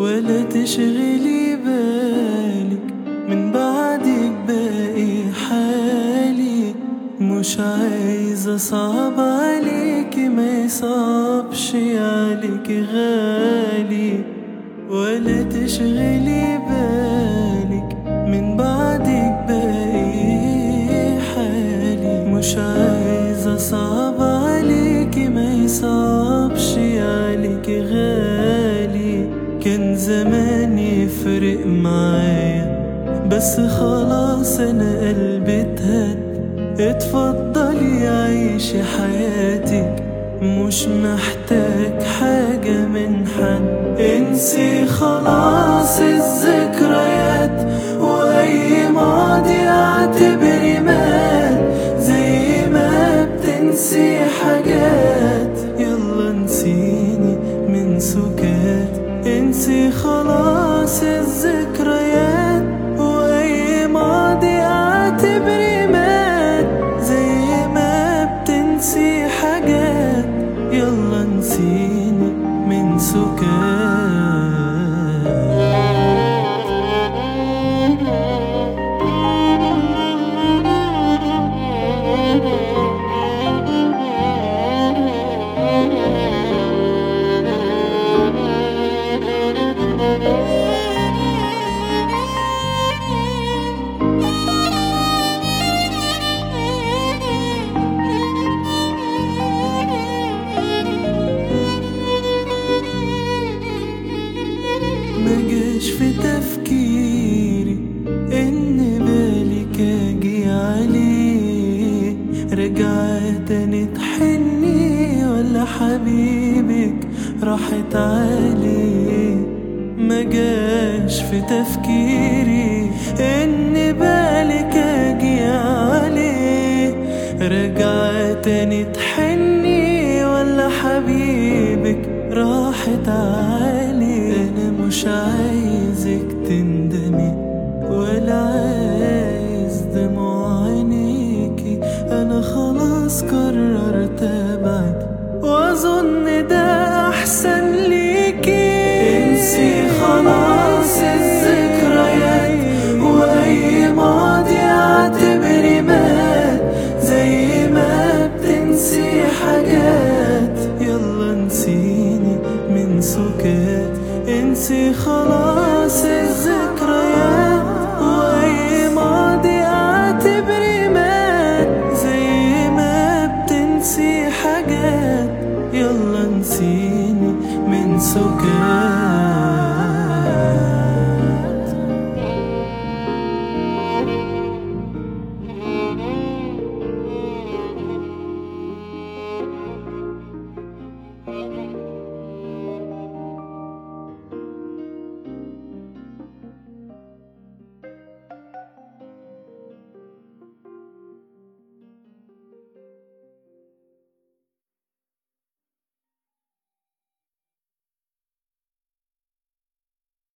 ولا تشغلي بالك من بعدك باقي حالي. مش عايزة صعب عليك ما يصعبش عليك غالي. ولا تشغلي بالك من بعدك باقي حالي. مش عايزة صعب عليك ما يصعبش عليك غالي. كان زمان يفرق معايا بس خلاص انا قلبي اتهد. اتفضلي عيشي حياتك مش محتاج حاجة من حد. انسي خلاص الذكريات واي ماضي اعتبري مات. زي ما بتنسي حاجات يلا انسيني من سكات. انسي خلاص الذكريات واي ماضي اعتبري مات. زي ما بتنسي حاجات يلا انسيني من سكات. مجاش في تفكيري ان بالك اجي عليه. رجعت تاني تحني ولا حبيبك راحت عليه. مجاش في تفكيري ان بالك اجي عليه. رجعت تاني تحني ولا حبيبك راحت عليه. انا مش عايزك تندمي ولا عايز دموع عينيكي. انا خلاص قررت ابعد واظن ده احسن ليكي. انسي خلاص الذكريات واي ماضي اعتبري مات. زي ما بتنسي حاجات يلا انسيني من سكات. انسي خلاص الذكريات واي ماضي اعتبري مات. زي ما بتنسي حاجات يلا انسيني من سكات.